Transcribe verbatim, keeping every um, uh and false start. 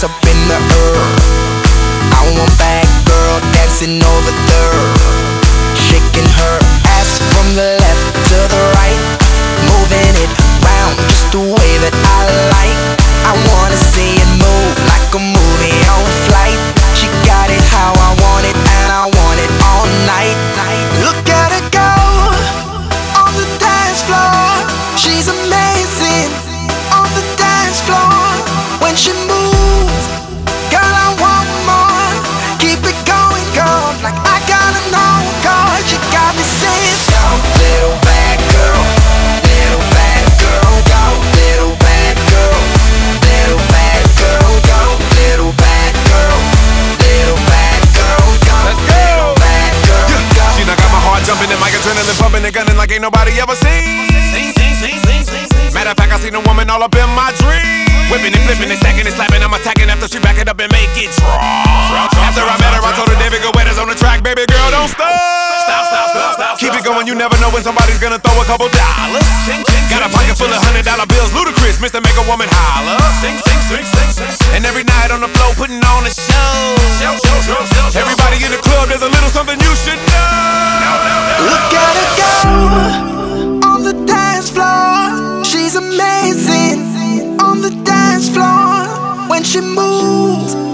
hands up in the air. I want bad girl dancing over there, shaking her ass from the left to the right, moving it round just the way that I like. I wanna see it move like a movie on flight. She got it how I want it, and I want it all night. Look at her go on the dance floor. She's amazing on the dance floor. When she moves, girl, I want more. Keep it going, girl, like I gotta know, girl. You got me saying, go, little bad girl, little bad girl, go, little bad girl, little bad girl, go, little bad girl, little bad girl, go, little bad girl, go. She done got my heart jumping and mic adrenaline pumping and gunning like ain't nobody ever seen. Matter of fact, I seen a woman all up in my dreams, whipping and flipping and stacking and slapping. I'm attacking after she back it up and make it drop. After I met her, I told her David Guetta's on the track. Baby girl, don't stop. Stop, stop, stop, stop. Keep it going, you never know when somebody's gonna throw a couple dollars. Got a pocket full of hundred dollar bills, ludicrous, Mister Make a Woman Holler. And every night on the floor, putting on a show. Everybody in the club, there's a little something you should know. Look at her go on the dance floor. She's amazing on the dance floor. When she moves,